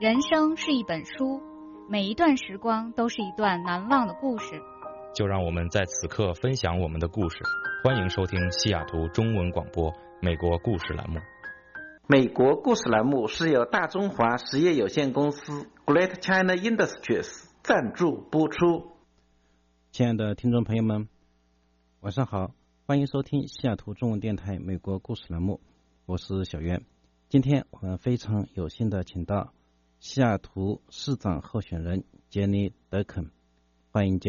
人生是一本书，每一段时光都是一段难忘的故事。 就让我们在此刻分享我们的故事。欢迎收听西雅图中文广播美国故事栏目。 美国故事栏目是由大中华实业有限公司 Great China Industries 赞助播出。 亲爱的听众朋友们，晚上好，欢迎收听西雅图中文电台美国故事栏目，我是小袁。今天我们非常有幸的请到西雅图市长候选人 Jenny Durkan， 欢迎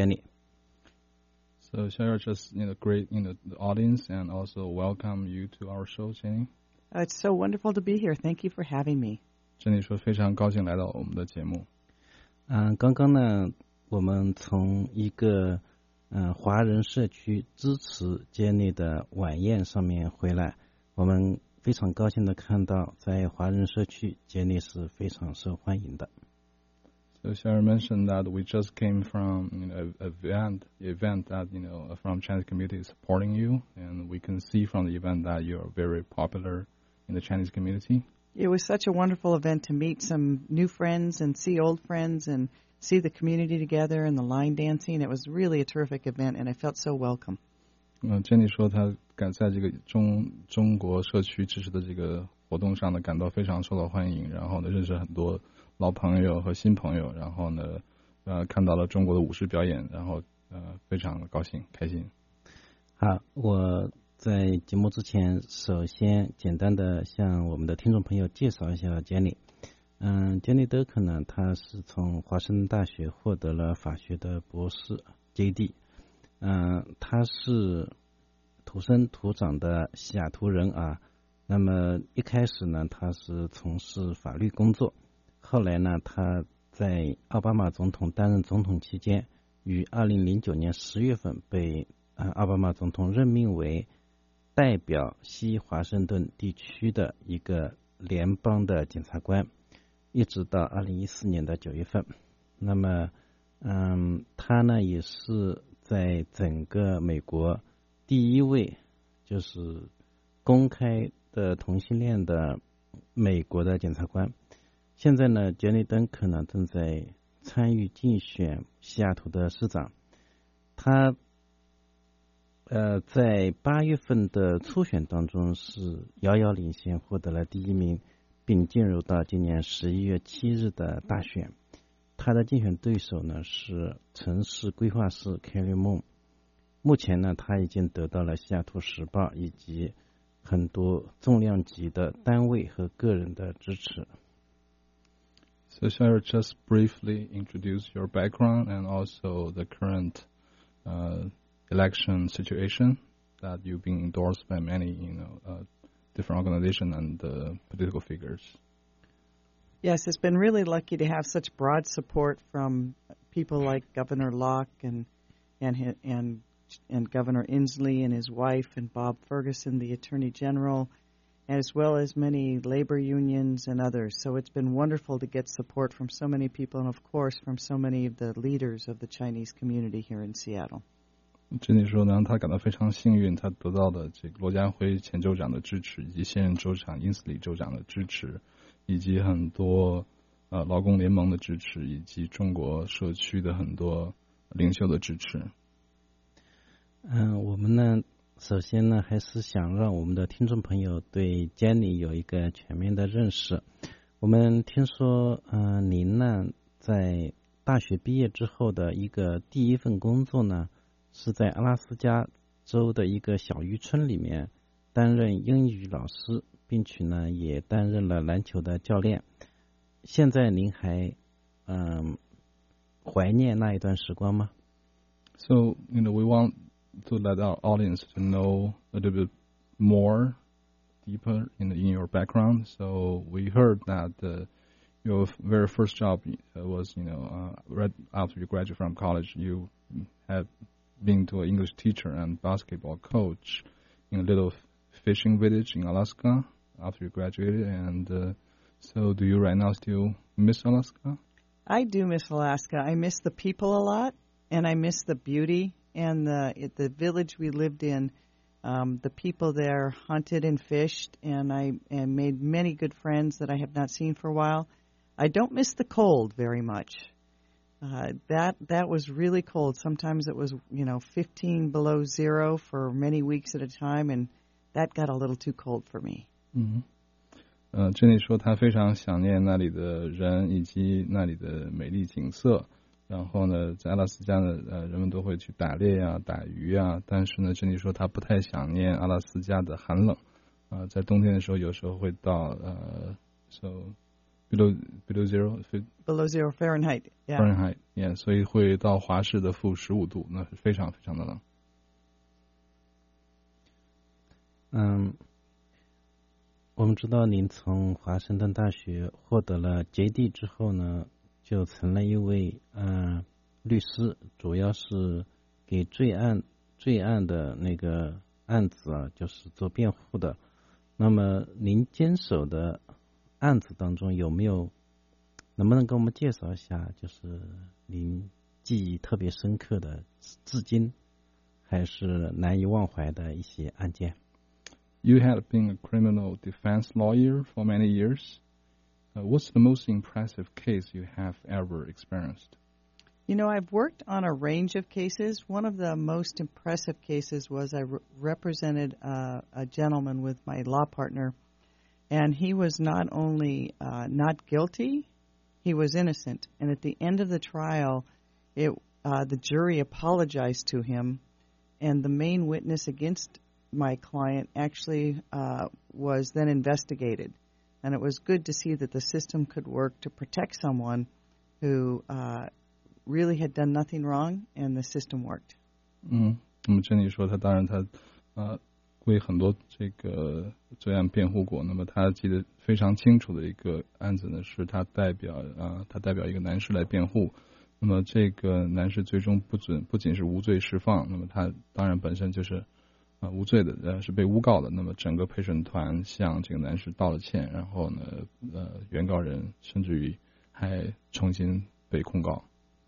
Jenny。So share just great the audience and also welcome you to our show, Jenny. It's so wonderful to be here. Thank you for having me. Jenny 说非常高兴来到我们的节目。 刚刚呢，我们从一个华人社区支持 Jenny 的晚宴上面回来，我们非常高兴的看到，在华人社区 Jenny 是非常受欢迎的。 So Sharon mentioned that we just came from an event that from Chinese community supporting you, and we can see from the event that you are very popular in the Chinese community. It was such a wonderful event to meet some new friends and see old friends and see the community together and the line dancing. It was really a terrific event, and I felt so welcome. Jenny 说她在这个中国社区支持的这个活动上呢，感到非常受到欢迎，然后呢认识很多老朋友和新朋友，然后呢看到了中国的舞狮表演，然后非常的高兴开心。 好，我在节目之前首先简单的向我们的听众朋友介绍一下 Jenny。Jenny Durkan 呢，她是从华盛顿大学获得了法学的博士 JD。他是土生土长的西雅图人啊。那么一开始呢，他是从事法律工作，后来呢，他在奥巴马总统担任总统期间，于2009年10月份被奥巴马总统任命为代表西华盛顿地区的一个联邦的检察官，一直到2014年的9月份。那么他呢也是在整个美国第一位就是公开的同性恋的美国的检察官。现在呢 Jenny Durkan 呢正在参与竞选西雅图的市长。他在8月份的初选当中是遥遥领先，获得了第一名，并进入到今年11月7日的大选。他的竞选对手呢是城市规划师 Carrie Moon。目前呢，他已经得到了西雅图时报以及很多重量级的单位和个人的支持。 So shall I just briefly introduce your background and also the current election situation that you've been endorsed by many different organizations and political figures? Yes, it's been really lucky to have such broad support from people like Governor Locke and Governor Inslee and his wife and Bob Ferguson, the Attorney General, as well as many labor unions and others. So it's been wonderful to get support from so many people and, of course, from so many of the leaders of the Chinese community here in Seattle. 珍妮说呢，她感到非常幸运，她得到的这个罗家辉前州长的支持，以及现任州长因斯里州长的支持，以及很多劳工联盟的支持，以及中国社区的很多领袖的支持。 我们呢，首先呢，还是想让我们的听众朋友对 Jenny 有一个全面的认识。我们听说，您呢，在大学毕业之后的一个第一份工作呢，是在阿拉斯加州的一个小渔村里面担任英语老师，并且呢，也担任了篮球的教练。现在您还怀念那一段时光吗？ So, we want to let our audience to know a little bit more deeper in your background. So we heard that your very first job was, right after you graduated from college, you had been to an English teacher and basketball coach in a little fishing village in Alaska after you graduated. And so do you right now still miss Alaska? I do miss Alaska. I miss the people a lot, and I miss the beauty. And the village we lived in, the people there hunted and fished, and I made many good friends that I have not seen for a while. I don't miss the cold very much. That was really cold. Sometimes it was 15 below zero for many weeks at a time, and that got a little too cold for me. Jenny 说她非常想念那里的人以及那里的美丽景色。然后呢，在阿拉斯加呢，人们都会去打猎呀、打鱼呀。但是呢，Jenny 说她不太想念阿拉斯加的寒冷。在冬天的时候，有时候会到so below zero Fahrenheit. Yeah. Fahrenheit, yeah. 所以会到华氏的-15度，那是非常非常的冷。 我们知道您从华盛顿大学获得了 JD 之后呢，就成了一位律师，主要是给罪案的那个案子就是做辩护的。那么您坚守的案子当中能不能给我们介绍一下，就是您记忆特别深刻的，至今还是难以忘怀的一些案件 ？You had been a criminal defense lawyer for many years. What's the most impressive case you have ever experienced? I've worked on a range of cases. One of the most impressive cases was I represented a gentleman with my law partner, and he was not only not guilty, he was innocent. And at the end of the trial, the jury apologized to him, and the main witness against my client actually was then investigated. And it was good to see that the system could work to protect someone who really had done nothing wrong, and the system worked. 那么珍妮说，当然他为很多这个罪案辩护过。那么他记得非常清楚的一个案子呢，是他代表一个男士来辩护。那么这个男士最终不仅是无罪释放，那么他当然本身就是无罪的，是被诬告的。那么整个陪审团向这个男士道了歉，然后呢，原告人甚至于还重新被控告。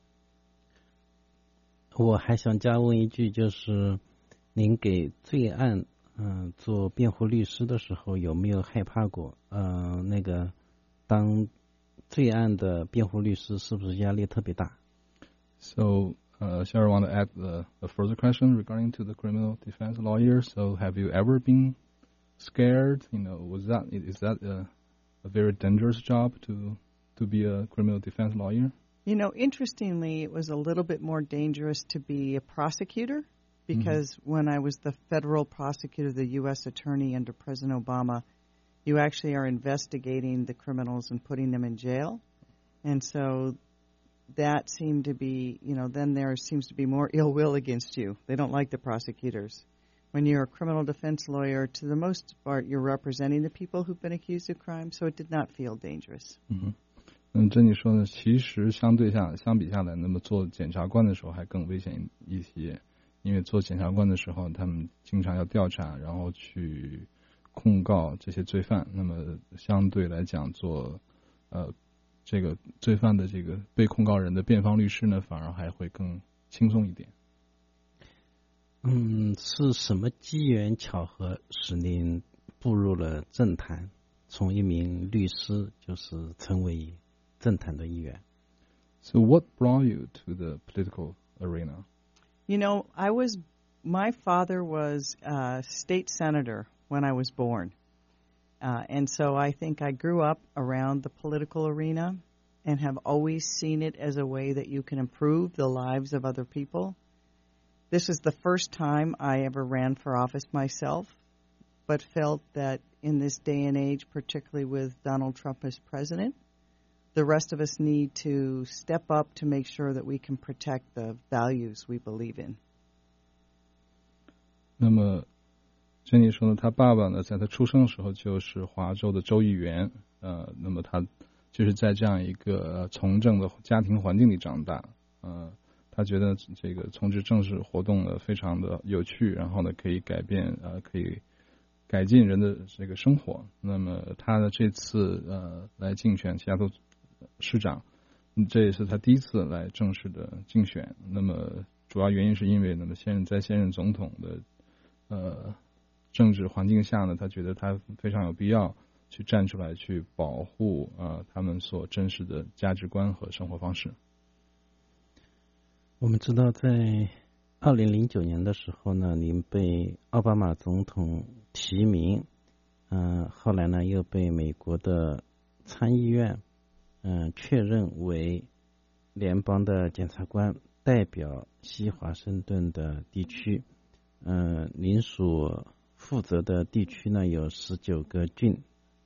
我还想加问一句，就是您给罪案做辩护律师的时候，有没有害怕过？那个当罪案的辩护律师是不是压力特别大？ So, Sarah want to add a further question regarding to the criminal defense lawyer. So, have you ever been scared? Is that a very dangerous job to be a criminal defense lawyer? Interestingly, it was a little bit more dangerous to be a prosecutor because when I was the federal prosecutor, the U.S. attorney under President Obama, you actually are investigating the criminals and putting them in jail. And so that seemed to be, then there seems to be more ill will against you. They don't like the prosecutors. When you're a criminal defense lawyer, to the most part, you're representing the people who've been accused of crime, so it did not feel dangerous. 珍妮说呢，其实相比下来，那么做检察官的时候还更危险一些，因为做检察官的时候，他们经常要调查，然后去控告这些罪犯。那么相对来讲，做这个罪犯的这个被控告人的辩方律师呢，反而还会更轻松一点。 是什么机缘巧合使您步入了政坛，从一名律师就是成为政坛的一员？ So what brought you to the political arena? My father was a state senator when I was born. And so I think I grew up around the political arena and have always seen it as a way that you can improve the lives of other people. This is the first time I ever ran for office myself, but felt that in this day and age, particularly with Donald Trump as president, the rest of us need to step up to make sure that we can protect the values we believe in. 那么珍妮说呢，他爸爸呢，在他出生的时候就是华州的州议员，那么他就是在这样一个从政的家庭环境里长大，他觉得这个从事政治活动呢非常的有趣，然后呢可以可以改进人的这个生活。那么他的这次来竞选西雅图市长，这也是他第一次来正式的竞选。那么主要原因是因为那么现任总统的政治环境下呢，他觉得他非常有必要去站出来去保护他们所真实的价值观和生活方式。 我们知道在2009年的时候呢，您被奥巴马总统提名，后来呢又被美国的参议院确认为联邦的检察官，代表西华盛顿的地区。您所负责的地区呢有19个郡，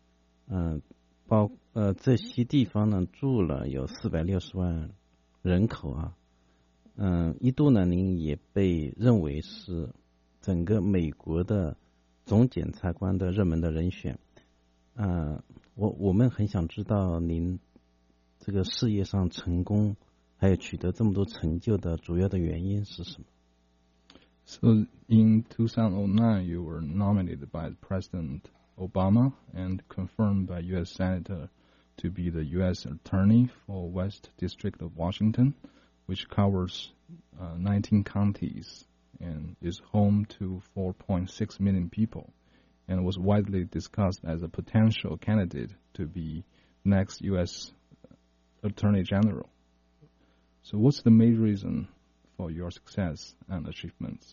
这些地方呢住了有460万人口啊。一度呢您也被认为是整个美国的总检察官的热门的人选。我们很想知道您这个事业上成功还有取得这么多成就的主要的原因是什么？ So in 2009, you were nominated by President Obama and confirmed by U.S. Senator to be the U.S. Attorney for West District of Washington, which covers 19 counties and is home to 4.6 million people, and was widely discussed as a potential candidate to be next U.S. Attorney General. So what's the main reason for your success and achievements?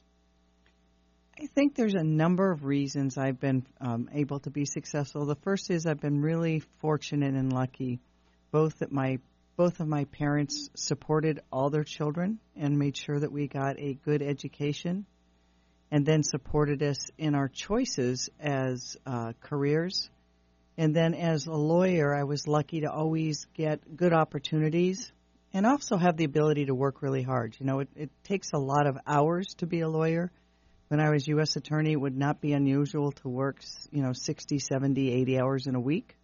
I think there's a number of reasons I've been able to be successful. The first is I've been really fortunate and lucky, both of my parents supported all their children and made sure that we got a good education, and then supported us in our choices as careers. And then as a lawyer, I was lucky to always get good opportunities and also have the ability to work really hard. You know, it takes a lot of hours to be a lawyer. When I was U.S. Attorney, it would not be unusual to work, 60, 70, 80 hours in a week.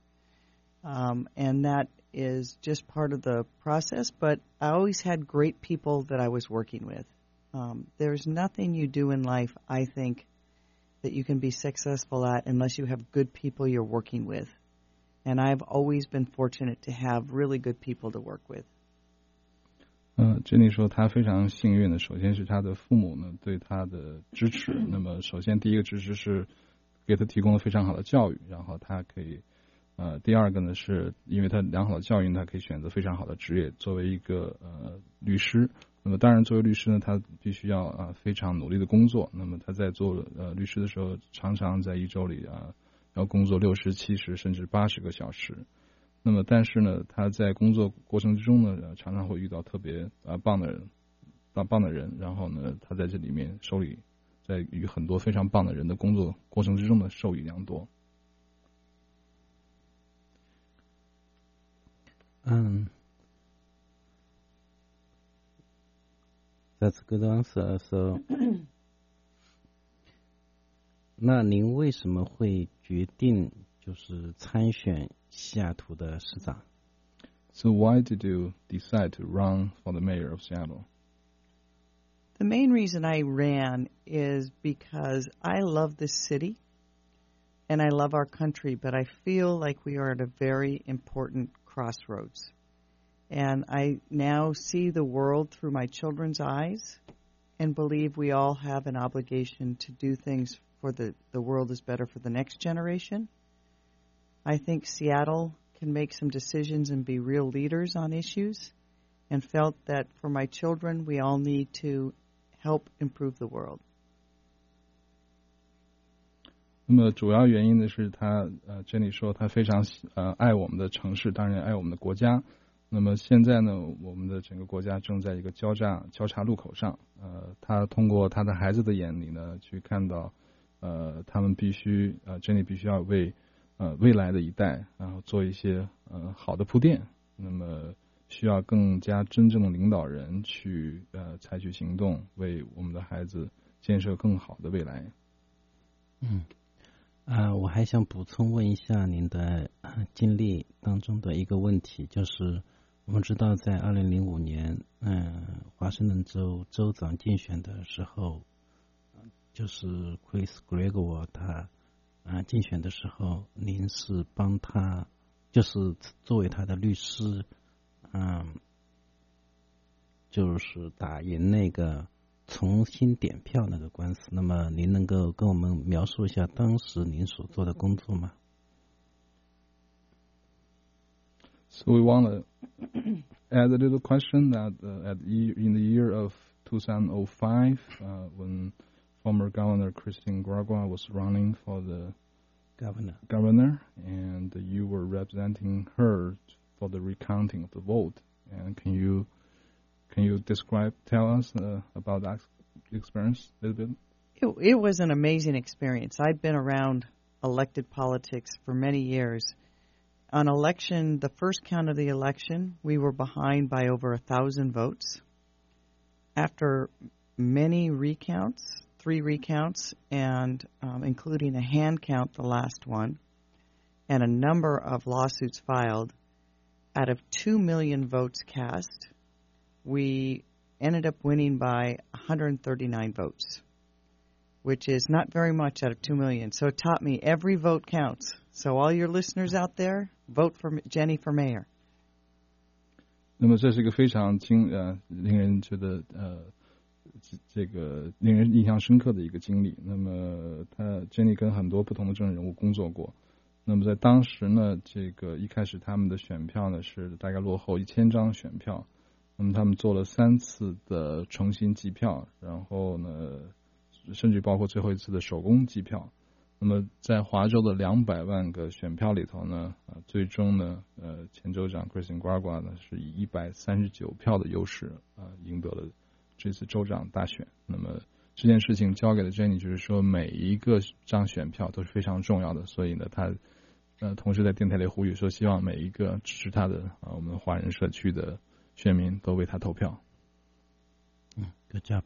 And that is just part of the process. But I always had great people that I was working with. There's nothing you do in life, I think, that you can be successful at unless you have good people you're working with. And I've always been fortunate to have really good people to work with. Jenny 说她非常幸运的，首先是她的父母呢对她的支持。那么首先第一个支持是给她提供了非常好的教育，然后她可以第二个呢是因为她良好的教育，她可以选择非常好的职业，作为一个律师。那么当然作为律师呢，她必须要非常努力的工作。那么她在做律师的时候，常常在一周里要工作60、70甚至80个小时。那么但是呢，他在工作过程之中呢，常常会遇到特别棒的人，然后呢，他在这里面在与很多非常棒的人的工作过程之中呢，受益良多。 That's a good answer. So, 那您为什么会决定就是参选西雅图的市长？ So why did you decide to run for the mayor of Seattle? The main reason I ran is because I love this city and I love our country, but I feel like we are at a very important crossroads. And I now see the world through my children's eyes and believe we all have an obligation to do things for the world is better for the next generation. I think Seattle can make some decisions and be real leaders on issues, and felt that for my children, we all need to help improve the world. 那么主要原因呢是他Jenny 说他非常爱我们的城市，当然爱我们的国家。那么现在呢，我们的整个国家正在一个交叉路口上。他通过他的孩子的眼里呢，去看到他们Jenny 必须要为未来的一代，然后做一些好的铺垫。那么需要更加真正的领导人去采取行动，为我们的孩子建设更好的未来。 我还想补充问一下您的经历当中的一个问题，就是我们知道在2005年华盛顿州州长竞选的时候，就是 Chris Gregoire 他竞选的时候，您是帮他，就是作为他的律师，就是打赢那个重新点票那个官司。那么您能够跟我们描述一下当时您所做的工作吗？ So we want to add a little question that in the year of 2005, when former Governor Christine Guagua was running for the governor, and you were representing her for the recounting of the vote. And can you tell us about that experience a little bit? It was an amazing experience. I'd been around elected politics for many years. On election, the first count of the election, we were behind by over 1,000 votes. After many recounts, 3 recounts, and including a hand count, the last one, and a number of lawsuits filed, out of 2 million votes cast, we ended up winning by 139 votes, which is not very much out of 2 million. So it taught me every vote counts. So all your listeners out there, vote for Jenny for mayor. 那么这是一个非常令人觉得这个令人印象深刻的一个经历。那么Jenny 跟很多不同的政治人物工作过。那么在当时呢，这个一开始他们的选票呢是大概落后1000张选票。那么他们做了3次的重新计票，然后呢，甚至包括最后一次的手工计票。那么在华州的200万个选票里头呢，最终呢，前州长 Christine Guagua 呢是以139票的优势赢得了这次州长大选。那么这件事情交给了 Jenny， 就是说每一个张选票都是非常重要的，所以呢，他同时在电台里呼吁说，希望每一个支持他的我们华人社区的选民都为他投票。 Good job。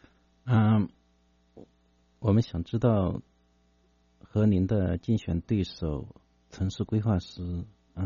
我们想知道和您的竞选对手城市规划师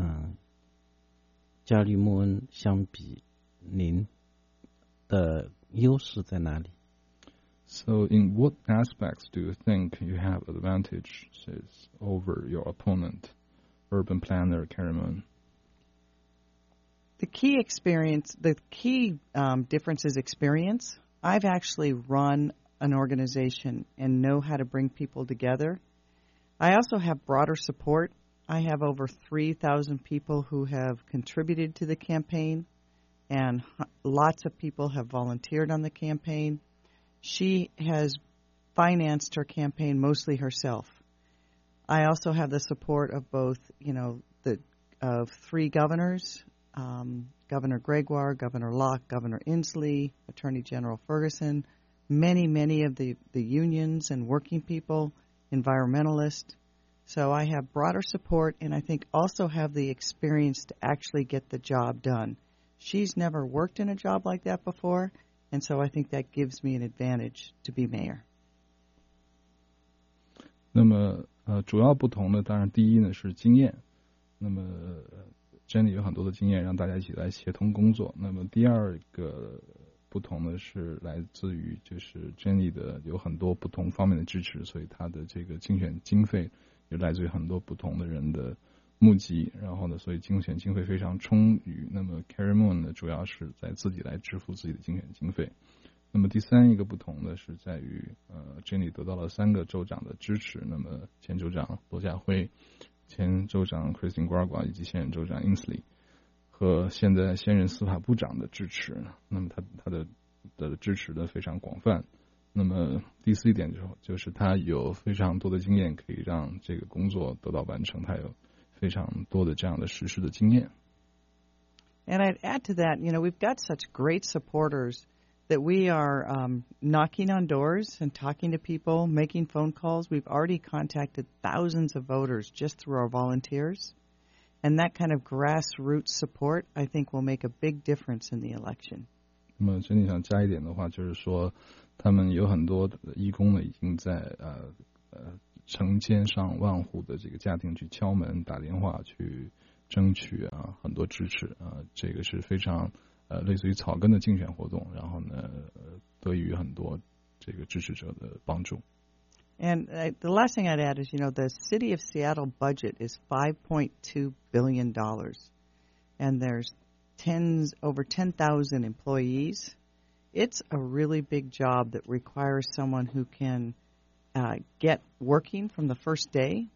加利穆恩相比，您的优势在哪里？ So in what aspects do you think you have advantages over your opponent, urban planner Carrie Moon? The key difference is experience. I've actually run an organization and know how to bring people together. I also have broader support. I have over 3,000 people who have contributed to the campaign, and lots of people have volunteered on the campaign. She has financed her campaign mostly herself. I also have the support of both, of 3 governors, Governor Gregoire, Governor Locke, Governor Inslee, Attorney General Ferguson, many of the unions and working people, environmentalists. So I have broader support, and I think also have the experience to actually get the job done. She's never worked in a job like that before, and so I think that gives me an advantage to be mayor. 那么主要不同的，当然第一呢是经验。那么Jenny 有很多的经验，让大家一起来协同工作。那么第二个不同的是来自于就是 Jenny 的有很多不同方面的支持，所以她的这个竞选经费也来自于很多不同的人的募集，然后呢，所以竞选经费非常充裕。那么 Carrie Moon 呢，主要是在自己来支付自己的竞选经费。那么第三一个不同的是在于Jenny 得到了3个州长的支持，那么前州长罗家辉、前州长 Christine Guagua 以及现任州长 Inslee 和现在现任司法部长的支持。那么他的支持呢非常广泛。那么第4一点就是他有非常多的经验可以让这个工作得到完成，他有非常多的这样的实施的经验。 And I'd add to that, we've got such great supporters that we are knocking on doors and talking to people, making phone calls. We've already contacted thousands of voters just through our volunteers. And that kind of grassroots support, I think, will make a big difference in the election. 那么Jenny想加一点的话，就是说他们有很多的义工呢，已经在成千上万户的这个家庭去敲门、打电话去争取很多支持这个是非常类似于草根的竞选活动，然后呢得益于很多这个支持者的帮助。 And the last thing I'd add is, the city of Seattle budget is $5.2 billion, and there's over 10,000 employees. It's a really big job that requires someone who can get working from the first day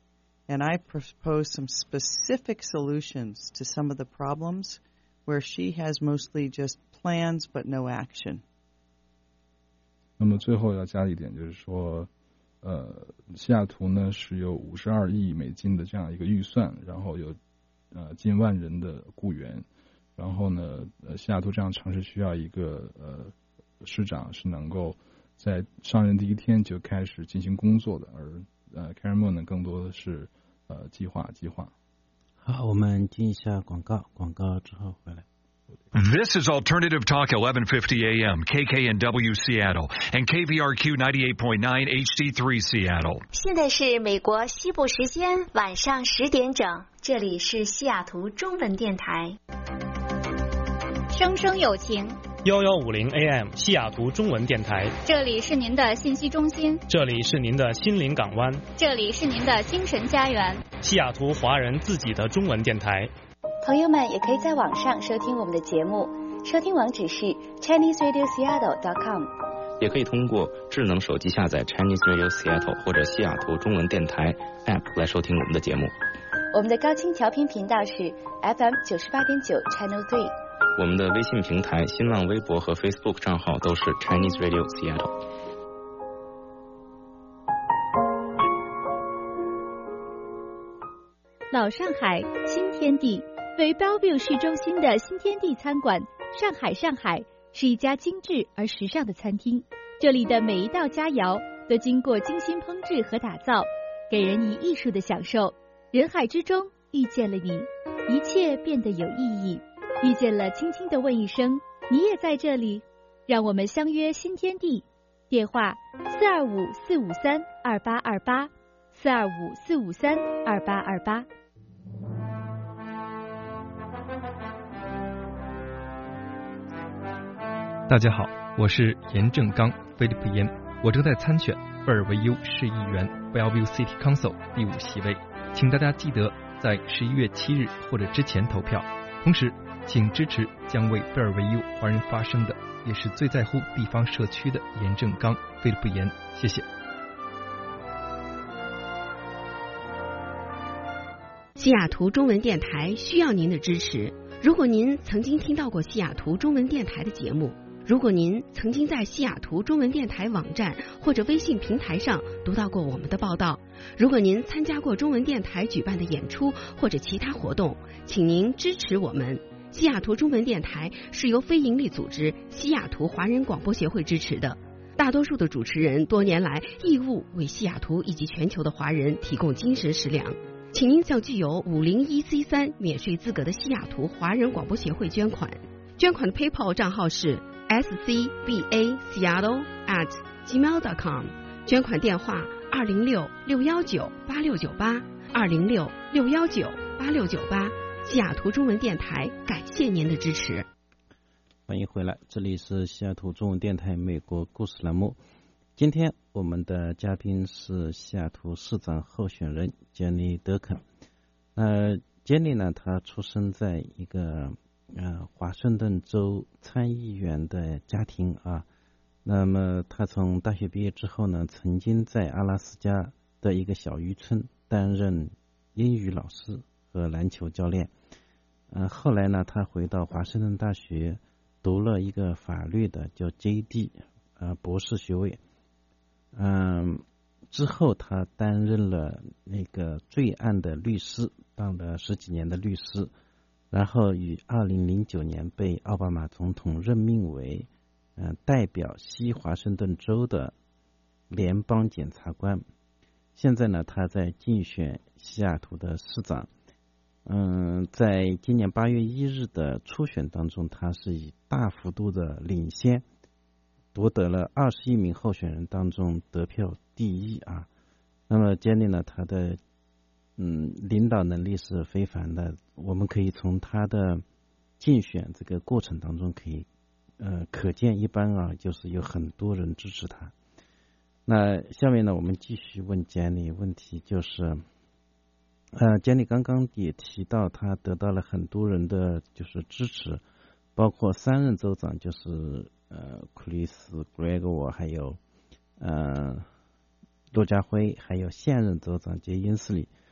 And I propose some specific solutions to some of the problems where she has mostly just plans but no action. 那么最后要加一点，就是说，西雅图呢是有52亿美金的这样一个预算，然后有近万人的雇员，然后呢，西雅图这样城市需要一个市长是能够在上任第一天就开始进行工作的，而Karen Moon 呢更多的是计划。 好，我们进一下广告，广告之后回来。 This is Alternative Talk 1150 AM, KKNW Seattle, and KVRQ 98.9 HD3 Seattle. 现在是美国西部时间晚上10点整，这里是西雅图中文电台。 声声有情 1150 AM 西雅图中文电台， 这里是您的信息中心， 这里是您的心灵港湾， 这里是您的精神家园， 西雅图华人自己的中文电台。 朋友们也可以在网上收听我们的节目，收听网址是 ChineseRadioSeattle.com， 也可以通过智能手机下载 Chinese Radio Seattle 或者西雅图中文电台 App 来收听我们的节目。 我们的高清调频频道是 FM 98.9 Channel 3。 我们的微信平台、新浪微博和 Facebook 账号都是 Chinese Radio Seattle。 老上海新天地，位于 Bellevue 市中心的新天地餐馆上海是一家精致而时尚的餐厅。这里的每一道佳肴都经过精心烹制和打造，给人以艺术的享受。人海之中遇见了你，一切变得有意义。遇见了，轻轻地问一声，你也在这里？让我们相约新天地。电话425-453-2828 425-453-2828。 大家好，我是严正刚菲利普严，我正在参选贝尔维尤市议员 Bellevue City Council 第5席位，请大家记得在11月7日或者之前投票。同时，请支持将为贝尔维尤华人发声的，也是最在乎地方社区的严正刚菲利普严，谢谢。 西雅图中文电台需要您的支持。如果您曾经听到过西雅图中文电台的节目，如果您曾经在西雅图中文电台网站或者微信平台上读到过我们的报道，如果您参加过中文电台举办的演出或者其他活动，请您支持我们。西雅图中文电台是由非营利组织西雅图华人广播协会支持的，大多数的主持人多年来义务为西雅图以及全球的华人提供精神食粮。请您向具有501C3免税资格的西雅图华人广播协会捐款。捐款的 PayPal 账号是scbaseattle@gmail.com， 捐款电话206-619-8698 206-619-8698。西雅图中文电台感谢您的支持。 欢迎回来，这里是西雅图中文电台美国故事栏目。今天我们的嘉宾是西雅图市长候选人杰尼·德肯。杰尼呢，他出生在一个华盛顿州参议员的家庭啊。那么他从大学毕业之后呢，曾经在阿拉斯加的一个小渔村担任英语老师和篮球教练。后来呢，他回到华盛顿大学读了一个法律的叫 JD 博士学位。之后他担任了那个罪案的律师，当了10几年的律师，然后于2009年被奥巴马总统任命为代表西华盛顿州的联邦检察官。现在呢，他在竞选西雅图的市长。在今年8月1日的初选当中，他是以大幅度的领先，夺得了21名候选人当中得票第一啊。那么杰尼呢，他的领导能力是非凡的，我们可以从他的竞选这个过程当中可见一斑啊，就是有很多人支持他。那下面呢，我们继续问杰尼问题，就是杰尼刚刚也提到，他得到了很多人的就是支持，包括3任州长，就是克里斯、格雷格沃，还有骆家辉，还有现任州长杰因斯里。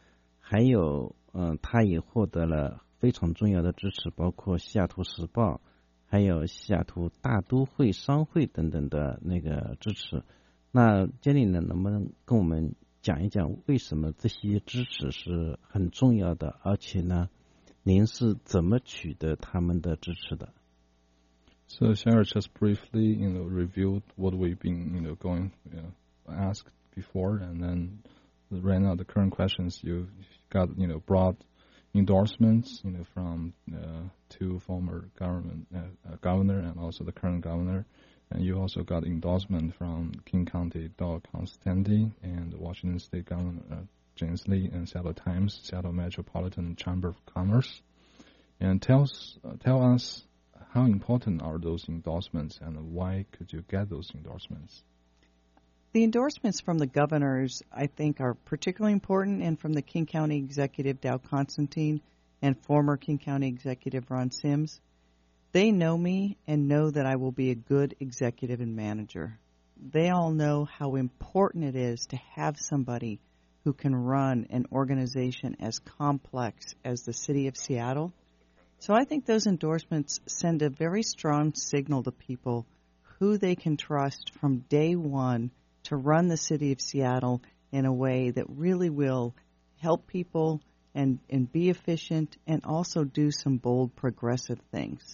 还有他也获得了非常重要的支持，包括西雅图时报，还有西雅图大都会商会等等的那个支持。那Jenny呢，能不能跟我们讲一讲为什么这些支持是很重要的，而且呢，您是怎么取得他们的支持的？ So Sarah just briefly, reviewed what we've been, asked before, and then right now the current questions you've got, broad endorsements, from two former governor and also the current governor, and you also got endorsement from King County Doug Constantine and Washington State Governor James Lee and Seattle Times, Seattle Metropolitan Chamber of Commerce, and tell us. How important are those endorsements, and why could you get those endorsements? The endorsements from the governors, I think, are particularly important, and from the King County Executive Dow Constantine and former King County Executive Ron Sims. They know me and know that I will be a good executive and manager. They all know how important it is to have somebody who can run an organization as complex as the City of Seattle. So I think those endorsements send a very strong signal to people who they can trust from day one to run the City of Seattle in a way that really will help people and be efficient and also do some bold progressive things.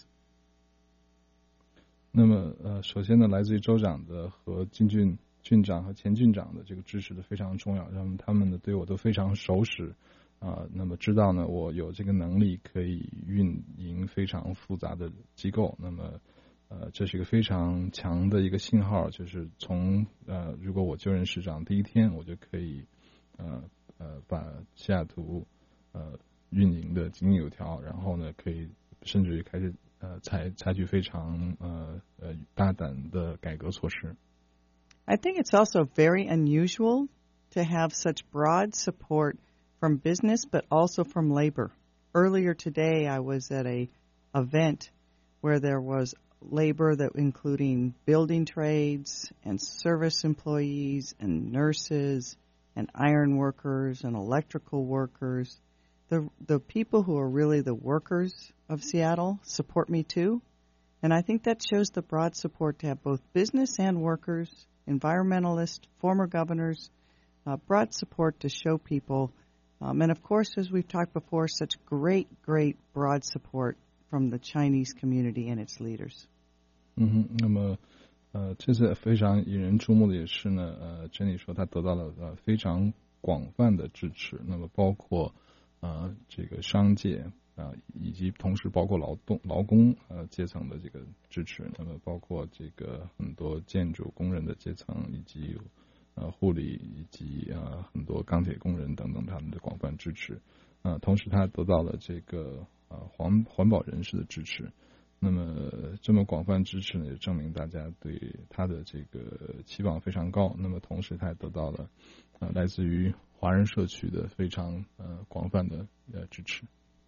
那么首先呢，来自于州长的和郡长和前郡长的这个支持的非常重要，让他们呢对我都非常熟识。那么知道呢，我有这个能力可以运营非常复杂的机构。那么，这是一个非常强的一个信号，就是从如果我就任市长第一天，我就可以把西雅图运营的井井有条，然后呢，可以甚至于开始采取非常大胆的改革措施。 I think it's also very unusual to have such broad support from business, but also from labor. Earlier today, I was at an event where there was labor that including building trades and service employees and nurses and iron workers and electrical workers. The people who are really the workers of Seattle support me too. And I think that shows the broad support to have both business and workers, environmentalists, former governors, broad support to show people and of course, as we've talked before, such great broad support from the Chinese community and its leaders. 那么这次非常引人注目的也是呢Jenny 说她得到了非常广泛的支持，那么包括这个商界以及同时包括劳工阶层的这个支持，那么包括这个很多建筑工人的阶层以及护理以及很多钢铁工人等等他们的广泛支持，同时他得到了这个环保人士的支持。那么这么广泛支持呢，也证明大家对他的这个期望非常高。那么同时他也得到了来自于华人社区的非常广泛的支持。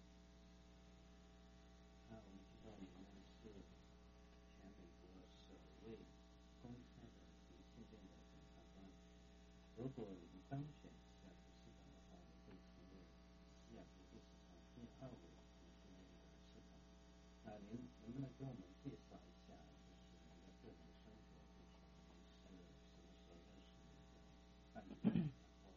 如果您当选西雅图市长的话，会成为西雅图历史上第2位年轻的市长。那您能不能给我们介绍一下，就是您的个人生活，就是您是什么时候认识您的伴侣，然后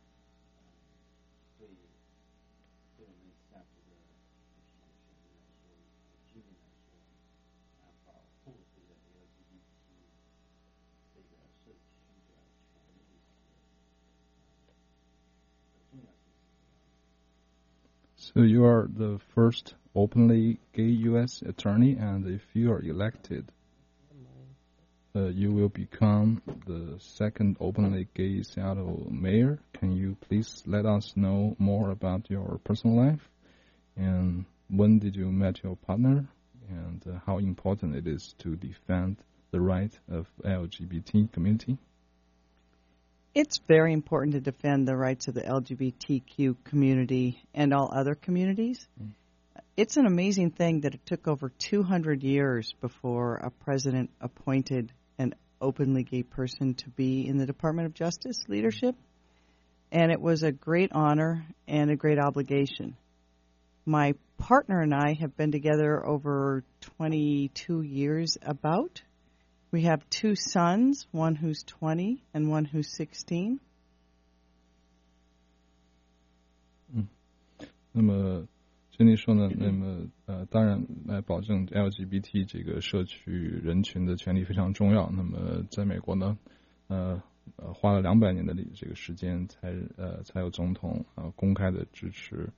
对我们西雅图的选民来说，居民来说，保护这个 LGBT 这个社区的权利。 So you are the first openly gay U.S. attorney, and if you are elected, you will become the second openly gay Seattle mayor. Can you please let us know more about your personal life? And when did you meet your partner? And how important it is to defend the right of LGBT community? It's very important to defend the rights of the LGBTQ community and all other communities. It's an amazing thing that it took over 200 years before a president appointed an openly gay person to be in the Department of Justice leadership. and it was a great honor and a great obligation. My partner and I have been together over 22 years about. We have 2 sons, one who's 20 and one who's 16. 那么珍妮说呢，那么当然来保证 LGBT 这个社区人群的权利非常重要。那么在美国呢，花了200年的这个时间才有总统公开的支持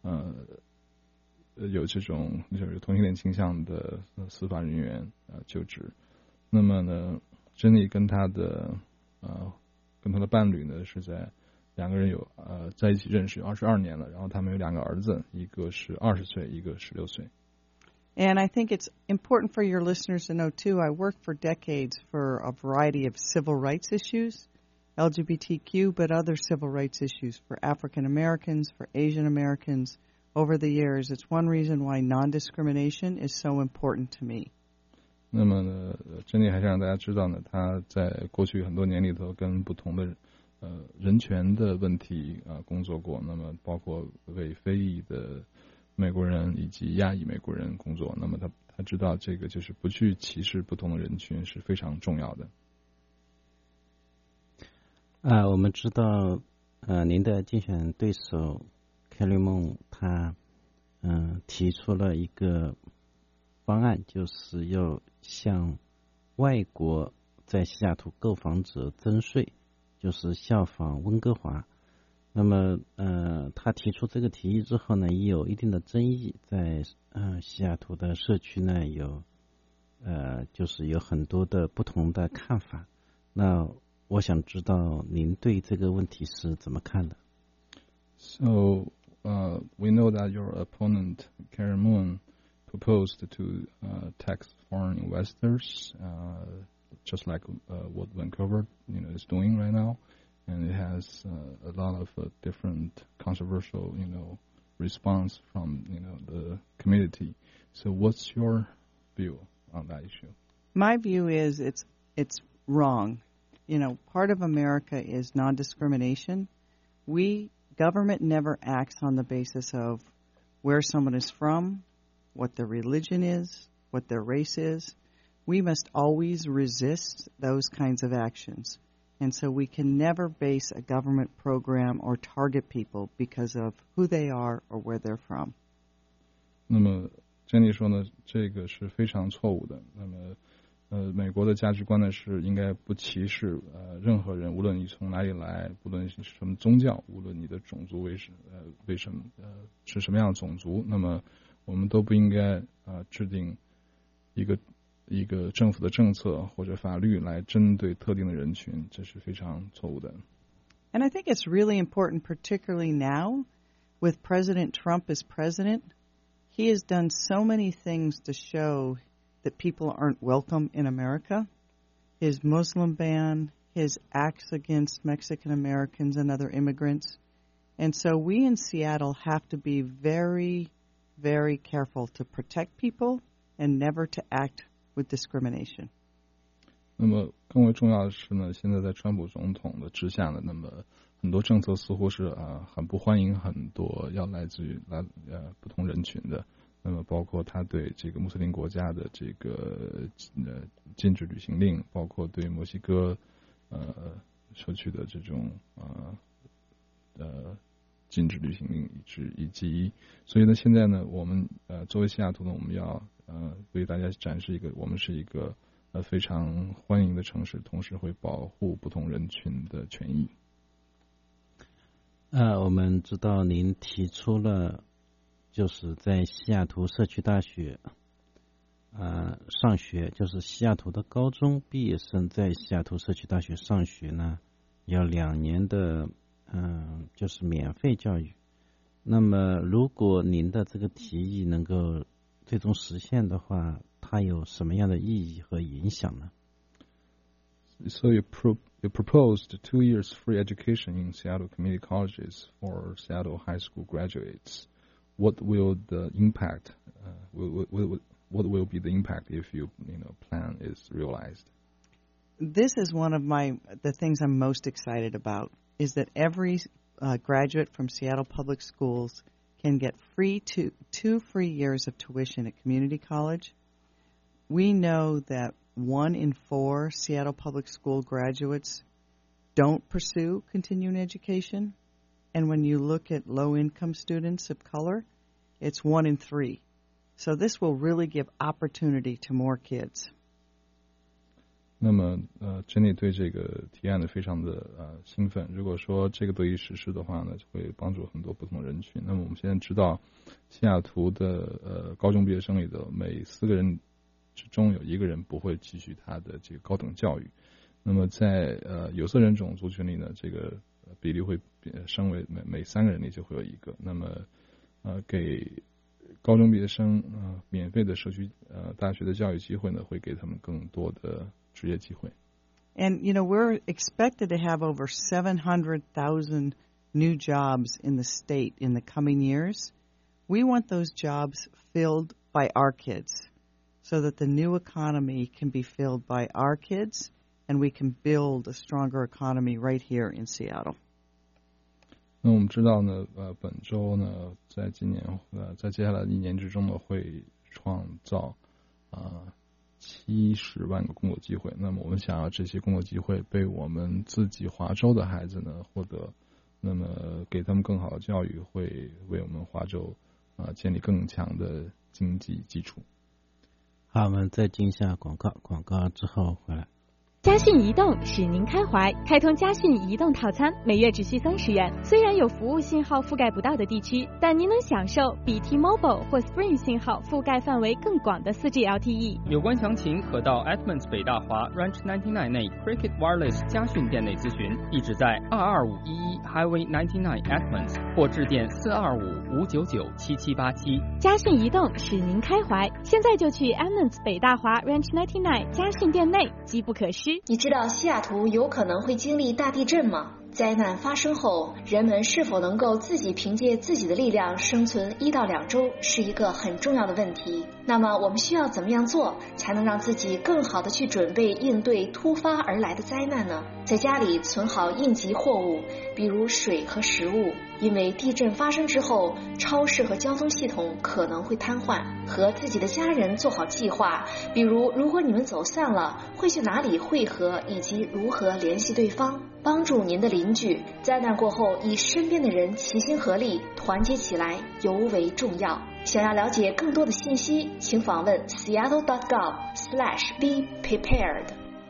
有这种就是同性恋倾向的司法人员就职。那么呢，珍妮跟她的伴侣呢是在2个人有在一起认识22年了，然后他们有2个儿子，一个是20岁，一个16岁。 And I think it's important for your listeners to know, too, I worked for decades for a variety of civil rights issues, LGBTQ, but other civil rights issues for African Americans, for Asian Americans. Over the years, it's one reason why non-discrimination is so important to me. 那么呢，珍妮还是让大家知道呢，她在过去很多年里头跟不同的人权的问题工作过，那么包括为非裔的美国人以及亚裔美国人工作，那么他知道这个就是不去歧视不同的人群是非常重要的。 我们知道您的竞选对手凯利梦他提出了一个方案，就是要向外国在西雅图购房者征税，就是效仿温哥华。那么他提出这个提议之后呢，也有一定的争议，在西雅图的社区呢就是有很多的不同的看法。那我想知道您对这个问题是怎么看的？ So we know that your opponent Karen Moon proposed to tax foreign investors, just like what Vancouver is doing right now. And it has a lot of different controversial, response from, the community. So what's your view on that issue? My view is it's wrong. Part of America is non-discrimination. Government never acts on the basis of where someone is from, what their religion is, what their race is. We must always resist those kinds of actions. And so we can never base a government program or target people because of who they are or where they're from. 那么珍妮说呢，这个是非常错误的。那么美国的价值观呢是应该不歧视任何人，无论你从哪里来，无论是什么宗教，无论你的种族为什么是什么样的种族，那么我们都不应该制定一个政府的政策或者法律来针对特定的人群，这是非常错误的。 And I think it's really important, particularly now, with President Trump as president. He has done so many things to show that people aren't welcome in America. His Muslim ban, his acts against Mexican Americans and other immigrants. And so we in Seattle have to be very, very careful to protect people and never to act with discrimination. 那么更为重要的是呢，现在在川普总统的之下呢，那么很多政策似乎是很不欢迎很多要来自于不同人群的，那么包括他对这个穆斯林国家的这个禁止旅行令，包括对墨西哥社区的这种禁止旅行令以及所以呢，现在呢，我们作为西雅图呢，我们要为大家展示我们是一个非常欢迎的城市，同时会保护不同人群的权益。 我们知道您提出了，就是在西雅图社区大学上学，就是西雅图的高中毕业生在西雅图社区大学上学呢，要2年的就是免费教育。那么如果您的这个提议能够最终实现的话，它有什么样的意义和影响呢？ So you proposed 2 years free education in Seattle community colleges for Seattle high school graduates. What will the impact? What will be the impact if your plan is realized? This is one of the things I'm most excited about. Is that every graduate from Seattle Public Schools can get two free years of tuition at community college. We know that 1 in 4 Seattle Public School graduates don't pursue continuing education. And when you look at low-income students of color, it's 1 in 3. So this will really give opportunity to more kids. 那么Jenny 对这个提案呢非常的兴奋。如果说这个得以实施的话呢，就会帮助很多不同人群。那么我们现在知道，西雅图的高中毕业生里的每4个人之中有1个人不会继续他的这个高等教育。那么在有色人种族群里呢，这个比例会升为每3个人里就会有1个。那么给高中毕业生免费的社区大学的教育机会呢，会给他们更多的职业机会。 And, we're expected to have over 700,000 new jobs in the state in the coming years. We want those jobs filled by our kids so that the new economy can be filled by our kids and we can build a stronger economy right here in Seattle. 那我们知道呢，本周呢，在今年在接下来的1年之中呢，会创造70万个工作机会。那么我们想要这些工作机会被我们自己华州的孩子呢获得，那么给他们更好的教育，会为我们华州建立更强的经济基础。 好，我们再进一下广告，广告之后回来。 嘉讯移动使您开怀，开通嘉讯移动套餐，每月只需30元。虽然有服务信号覆盖不到的地区，但您能享受比 T-Mobile 或 Sprint 信号覆盖范围更广的 4G LTE。 有关详情可到 Edmonds 北大华 Ranch 99内 Cricket Wireless 嘉讯店内咨询，地址在22511 Highway 99 Edmonds， 或致电425-599-7787。 嘉讯移动使您开怀，现在就去 Edmonds 北大华 Ranch 99嘉讯店内，机不可失。 你知道西雅图有可能会经历大地震吗？灾难发生后，人们是否能够自己凭借自己的力量生存1到2周，是一个很重要的问题。那么我们需要怎么样做，才能让自己更好的去准备应对突发而来的灾难呢？在家里存好应急货物，比如水和食物，因为地震发生之后，超市和交通系统可能会瘫痪。和自己的家人做好计划，比如如果你们走散了，会去哪里汇合，以及如何联系对方。帮助您的邻居，灾难过后与身边的人齐心合力，团结起来尤为重要。想要了解更多的信息，请访问 seattle.gov/be-prepared。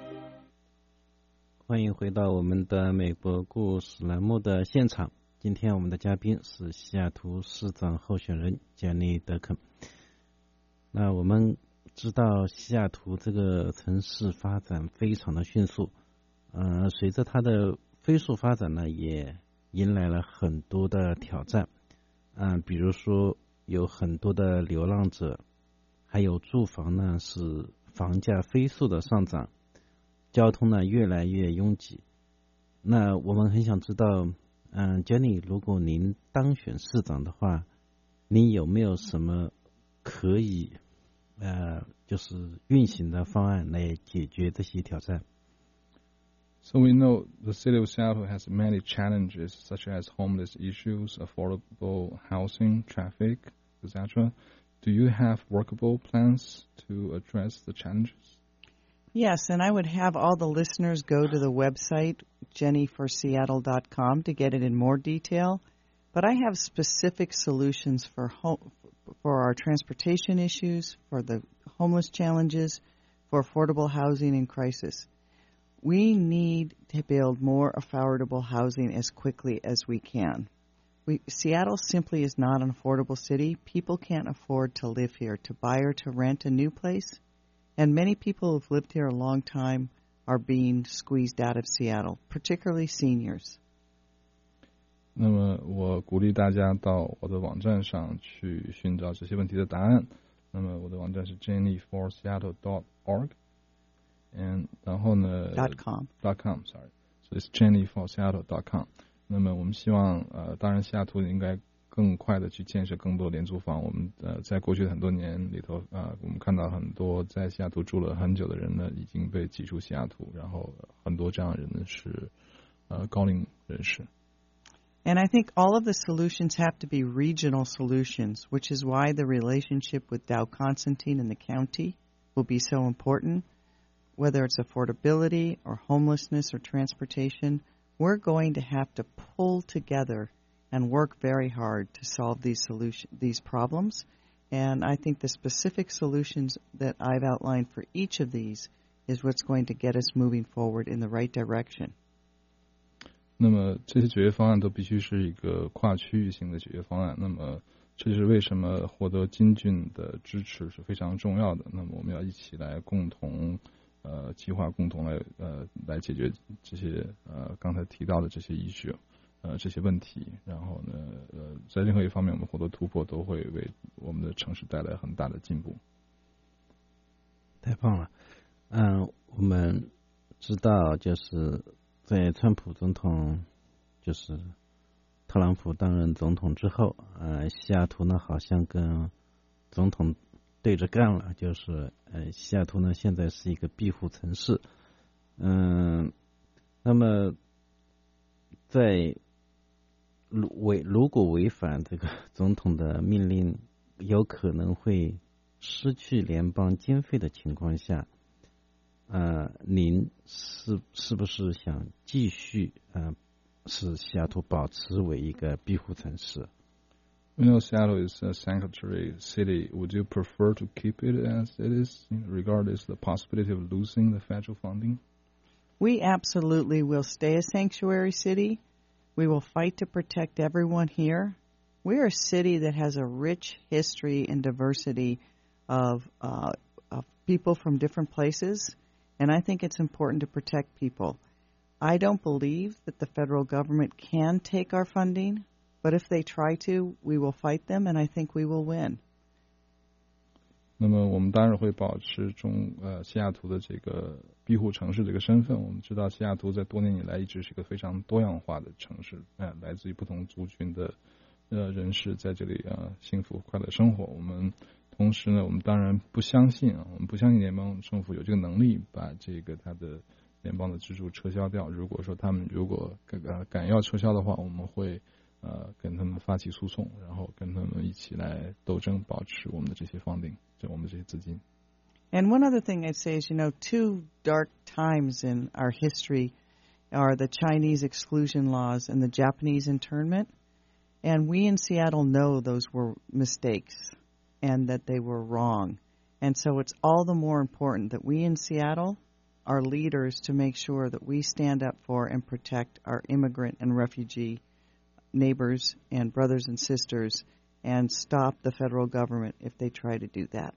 欢迎回到我们的美国故事栏目的现场。今天我们的嘉宾是西雅图市长候选人简妮·德肯。那我们知道西雅图这个城市发展非常的迅速，随着它的飞速发展呢，也迎来了很多的挑战，比如说有很多的流浪者，还有住房呢是房价飞速的上涨，交通呢越来越拥挤。那我们很想知道Jenny， 如果您当选市长的话，您有没有什么可以就是运行的方案来解决这些挑战？ So we know the city of Seattle has many challenges such as homeless issues, affordable housing, traffic, etc. Do you have workable plans to address the challenges? Yes, and I would have all the listeners go to the website, jennyforseattle.com, to get it in more detail. But I have specific solutions for our transportation issues, for the homeless challenges, for affordable housing in crisis. We need to build more affordable housing as quickly as we can. Seattle simply is not an affordable city. People can't afford to live here, to buy or to rent a new place. And many people who've lived here a long time are being squeezed out of Seattle, particularly seniors. 那么我鼓励大家到我的网站上去寻找这些问题的答案。那么我的网站是 jennyforseattle.org， 然后呢 .com sorry， so it's jennyforseattle.com。 那么我们希望当然西雅图应该更快的去建设更多廉租房。我们在过去的很多年里头我们看到很多在西雅图住了很久的人呢已经被挤出西雅图，然后很多这样的人呢是高龄人士。 And I think all of the solutions have to be regional solutions, which is why the relationship with Dow Constantine and the county will be so important. Whether it's affordability or homelessness or transportation, we're going to have to pull together and work very hard to solve these problems. And I think the specific solutions that I've outlined for each of these is what's going to get us moving forward in the right direction. 那么这些解决方案都必须是一个跨区域性的解决方案。那么这是为什么获得金俊的支持是非常重要的。那么我们要一起来共同计划，共同来解决这些刚才提到的这些issue，这些问题。然后呢在任何一方面我们获得突破，都会为我们的城市带来很大的进步。 太棒了。我们知道就是在川普总统就是特朗普担任总统之后，西雅图呢好像跟总统对着干了，就是西雅图呢现在是一个庇护城市。那么在如果违反这个总统的命令，有可能会失去联邦经费的情况下，您是不是想继续使西雅图保持为一个庇护城市？ You know, Seattle is a sanctuary city. Would you prefer to keep it as it is, regardless of the possibility of losing the federal funding? We absolutely will stay a sanctuary city. We will fight to protect everyone here. We're a city that has a rich history and diversity of people from different places, and I think it's important to protect people. I don't believe that the federal government can take our funding, but if they try to, we will fight them, and I think we will win. 那么我们当然会保持西雅图的这个庇护城市这个身份。我们知道西雅图在多年以来一直是一个非常多样化的城市，来自于不同族群的人士在这里幸福快乐生活。我们同时呢，我们当然不相信联邦政府有这个能力把它的联邦的支柱撤销掉。如果说他们敢要撤销的话，我们会跟他们发起诉讼，然后跟他们一起来斗争，保持我们的这些funding，我们的这些资金。 And one other thing I'd say is, two dark times in our history are the Chinese exclusion laws and the Japanese internment. And we in Seattle know those were mistakes and that they were wrong. And so it's all the more important that we in Seattle are leaders to make sure that we stand up for and protect our immigrant and refugee neighbors and brothers and sisters and stop the federal government if they try to do that.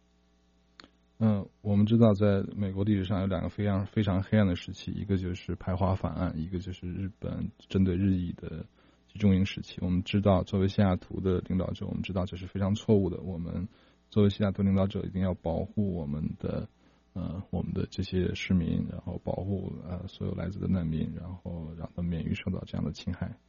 我们知道在美国历史上有两个非常非常黑暗的时期，一个就是排华法案，一个就是日本针对日裔的集中营时期。我们知道作为西雅图的领导者，我们知道这是非常错误的。我们作为西雅图领导者一定要保护我们的这些市民，然后保护所有来自的难民，然后让他们免于受到这样的侵害。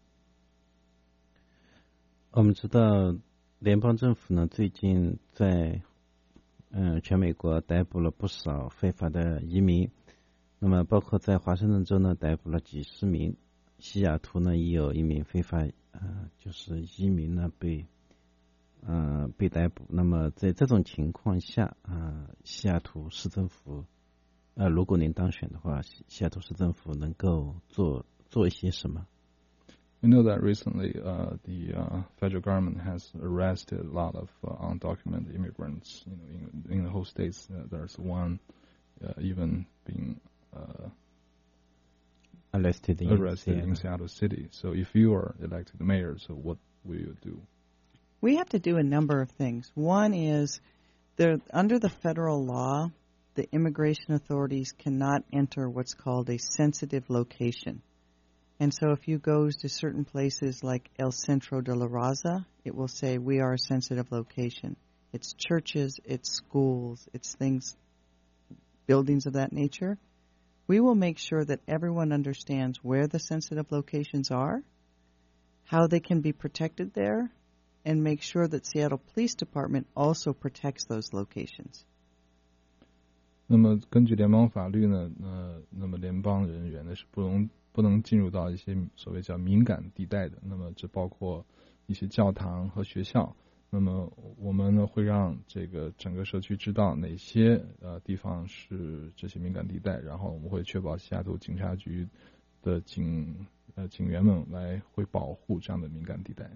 我们知道联邦政府呢最近在全美国逮捕了不少非法的移民，那么包括在华盛顿州呢逮捕了几十名，西雅图呢也有一名非法就是移民呢被逮捕。那么在这种情况下西雅图市政府如果您当选的话，西雅图市政府能够做一些什么？ We know that recently the federal government has arrested a lot of undocumented immigrants. In the whole states, there's one even being arrested in Seattle City. So if you are elected mayor, so what will you do? We have to do a number of things. One is under the federal law, the immigration authorities cannot enter what's called a sensitive location. And so if you go to certain places like El Centro de la Raza, it will say we are a sensitive location. It's churches, it's schools, it's things, buildings of that nature. We will make sure that everyone understands where the sensitive locations are, how they can be protected there, and make sure that Seattle Police Department also protects those locations. 那么根据联邦法律呢，那么联邦人员呢是不不能进入到一些所谓叫敏感地带的。那么这包括一些教堂和学校。那么我们呢会让这个整个社区知道哪些地方是这些敏感地带，然后我们会确保西雅图警察局的警员们会保护这样的敏感地带。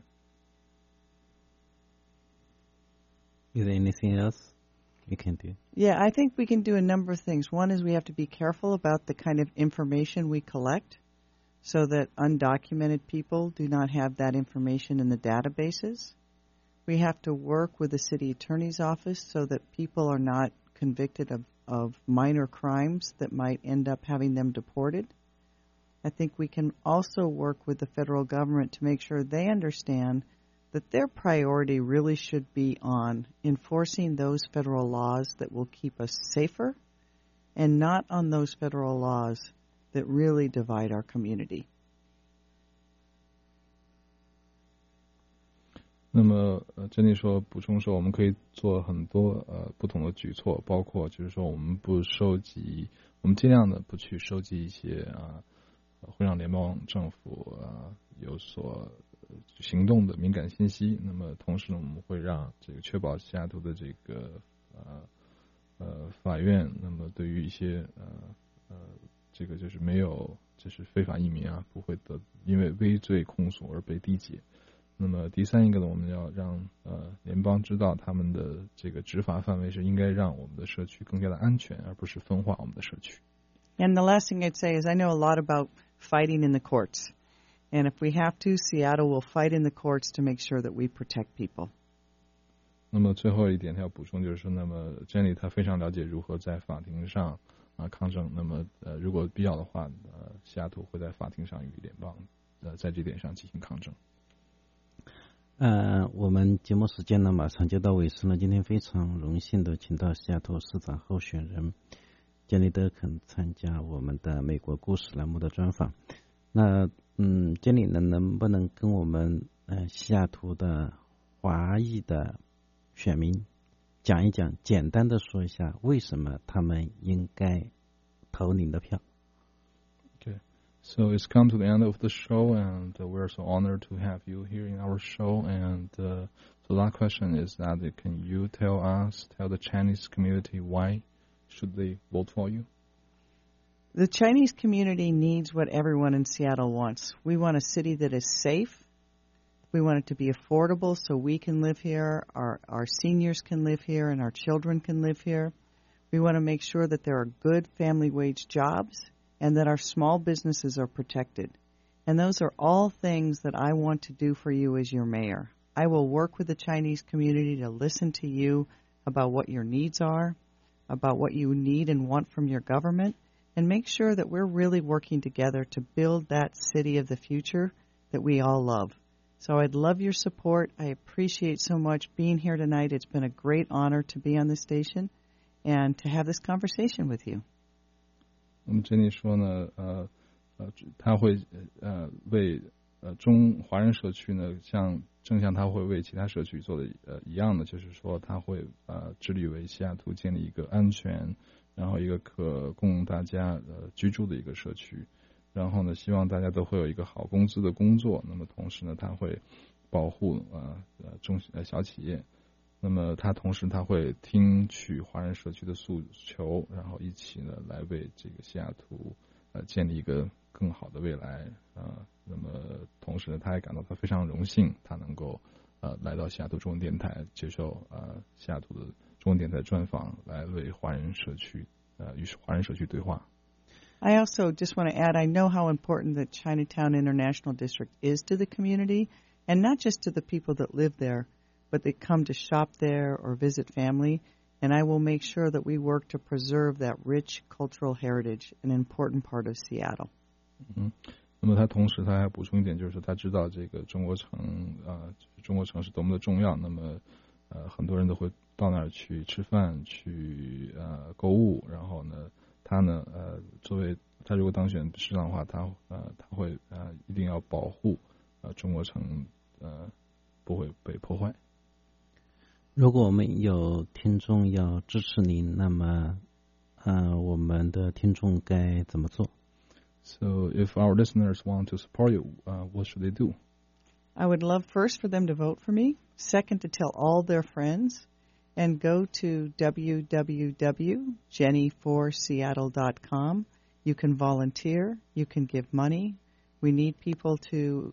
Is there anything else we can do? Yeah, I think we can do a number of things. One is we have to be careful about the kind of information we collect so that undocumented people do not have that information in the databases. We have to work with the city attorney's office so that people are not convicted of minor crimes that might end up having them deported. I think we can also work with the federal government to make sure they understand that their priority really should be on enforcing those federal laws that will keep us safer and not on those federal laws that really divide our community. 那么珍妮补充说，我们可以做很多不同的举措，包括就是说我们尽量的不去收集一些会让联邦政府有所行动的敏感信息。那么同时呢，我们会让这个确保西雅图的这个法院，那么对于一些这个就是没有就是非法移民不会因为畏罪控诉而被低解。那么第三一个呢，我们要让联邦知道他们的这个执法范围是应该让我们的社区更加的安全，而不是分化我们的社区。 And the last thing I'd say is I know a lot about fighting in the courts. And if we have to, Seattle will fight in the courts to make sure that we protect people. 那么最后一点要补充就是说，那么 Jenny 她非常了解如何在法庭上抗争。那么如果必要的话，西雅图会在法庭上与联邦在这点上进行抗争。 我们节目时间呢马上就到尾声了。今天非常荣幸的请到西雅图市长候选人杰尼德肯参加我们的美国故事栏目的专访。那杰尼能不能跟我们西雅图的华裔的选民讲一讲，简单的说一下为什么他们应该投您的票 ？So it's come to the end of the show, and we're so honored to have you here in our show. And so that question is that can you tell the Chinese community why should they vote for you? The Chinese community needs what everyone in Seattle wants. We want a city that is safe. We want it to be affordable so we can live here, our seniors can live here, and our children can live here. We want to make sure that there are good family wage jobs and that our small businesses are protected. And those are all things that I want to do for you as your mayor. I will work with the Chinese community to listen to you about what your needs are, about what you need and want from your government, and make sure that we're really working together to build that city of the future that we all love. So I'd love your support. I appreciate so much being here tonight. It's been a great honor to be on the station and to have this conversation with you. 那么珍妮说呢，他会为华人社区呢，正像他会为其他社区做的一样的，就是说他会致力为西雅图建立一个安全，然后一个可供大家居住的一个社区，然后呢，希望大家都会有一个好工资的工作。那么同时呢，他会保护小企业。那么他同时会听取华人社区的诉求，然后一起呢来为这个西雅图建立一个更好的未来。那么同时呢，他也感到他非常荣幸，他能够来到西雅图中文电台接受西雅图的中文电台专访，来为华人社区与华人社区对话。 I also just want to add, I know how important the Chinatown International District is to the community, and not just to the people that live there.But they come to shop there or visit family, and I will make sure that we work to preserve that rich cultural heritage, an important part of Seattle. 那么他同时他还补充一点，就是他知道这个中国城是多么的重要。那么很多人都会到那儿去吃饭、去购物，然后呢，他呢作为他如果当选市长的话，他会一定要保护中国城不会被破坏。 如果我们有听众要支持您，那么我们的听众该怎么做 So if our listeners want to support you, what should they do? I would love first for them to vote for me, second to tell all their friends, and go to www.jenny4seattle.com. You can volunteer, you can give money. We need people to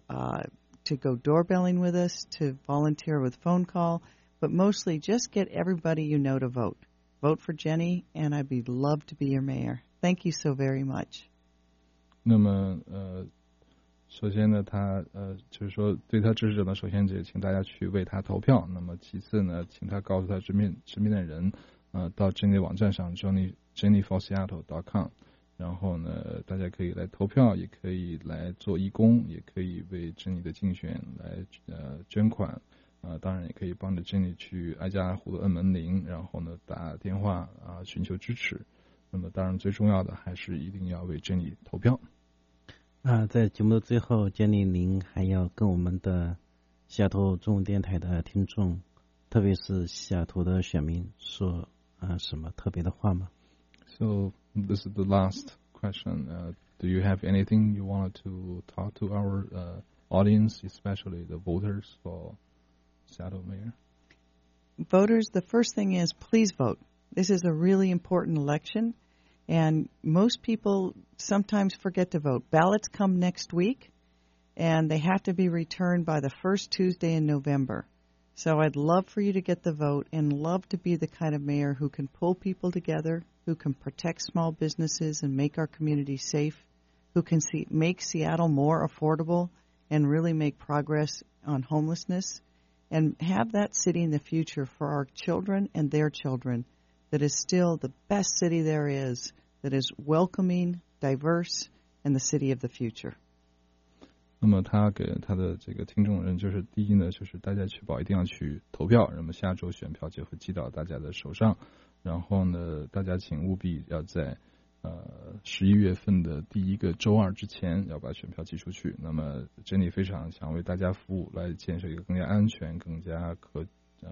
go doorbelling with us, to volunteer with phone call, but mostly just get everybody you know to vote. Vote for Jenny, and I'd be love to be your mayor. Thank you so very much. 那么首先呢，他就是说对他支持者呢，首先请大家去为他投票。那么其次呢，请他告诉他身边的人，到Jenny的网站上 jenny4seattle.com， 然后呢，大家可以来投票，也可以来做义工，也可以为Jenny的竞选来捐款。当然也可以帮着Jenny去挨家挨户的摁门铃，然后呢打电话寻求支持。那么当然最重要的还是一定要为Jenny投票。 在节目的最后，Jenny，您还要跟我们的西雅图中文电台的听众，特别是西雅图的选民说什么特别的话吗？ So this is the last question. Do you have anything you wanted to talk to our audience, especially the voters for Seattle Mayor? Voters, the first thing is please vote. This is a really important election. And most people sometimes forget to vote. Ballots come next week, and they have to be returned by the first Tuesday in November. So I'd love for you to get the vote and love to be the kind of mayor who can pull people together, who can protect small businesses and make our community safe, who can make Seattle more affordable and really make progress on homelessness, and have that city in the future for our children and their children that is still the best city there is, that is welcoming, diverse, and the city of the future. 那么他给他的这个听众人就是第一呢，就是大家确保一定要去投票，那么下周选票就会寄到大家的手上。然后呢，大家请务必要在11月份的第一个周二之前要把选票寄出去。那么Jenny非常想为大家服务，来建设一个更加安全、更加可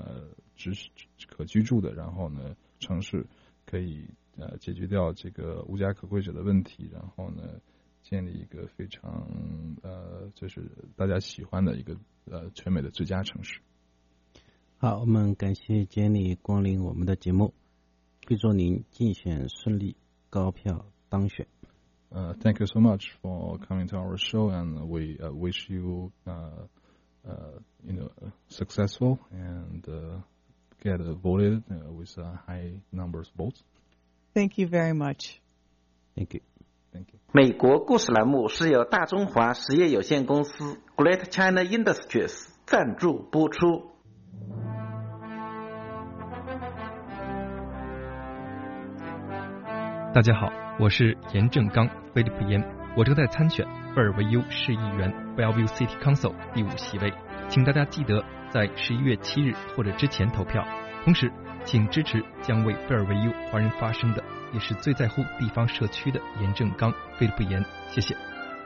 居住的，然后呢城市可以解决掉这个无家可归者的问题，然后呢建立一个非常就是大家喜欢的一个全美的最佳城市。 好，我们感谢Jenny光临我们的节目，预祝您竞选顺利，高票当选。 Thank you so much for coming to our show, and we wish you successful and get voted with high numbers of votes. Thank you very much. Thank you. Thank you. 美国故事栏目是由大中华实业有限公司 Great China Industries 赞助播出。 大家好，我是严正刚菲利普严，我正在参选贝尔维尤市议员 Bellevue City Council 第5席位，请大家记得在11月7日或者之前投票。同时，请支持将为贝尔维尤华人发声的，也是最在乎地方社区的严正刚菲利普严。谢谢。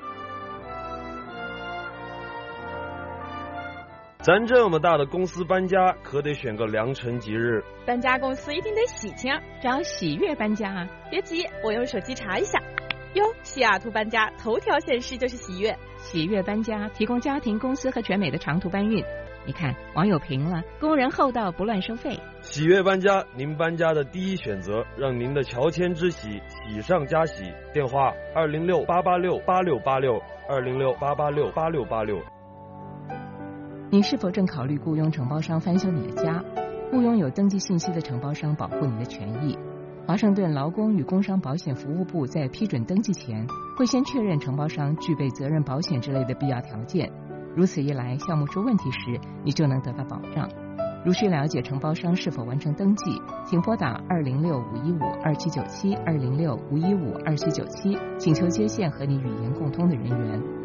咱这么大的公司搬家，可得选个良辰吉日。 搬家公司一定得喜庆，找喜悦搬家啊！别急，我用手机查一下。哟，西雅图搬家头条显示就是喜悦。 喜悦搬家提供家庭、公司和全美的长途搬运。你看，网友评了，工人厚道，不乱收费。 喜悦搬家，您搬家的第一选择，让您的乔迁之喜喜上加喜。电话206-886-8686，206-886-8686。 你是否正考虑雇佣承包商翻修你的家？雇佣有登记信息的承包商保护你的权益。华盛顿劳工与工伤保险服务部在批准登记前，会先确认承包商具备责任保险之类的必要条件。如此一来，项目出问题时，你就能得到保障。如需了解承包商是否完成登记，请拨打206-515-2797 206-515-2797，请求接线和你语言共通的人员。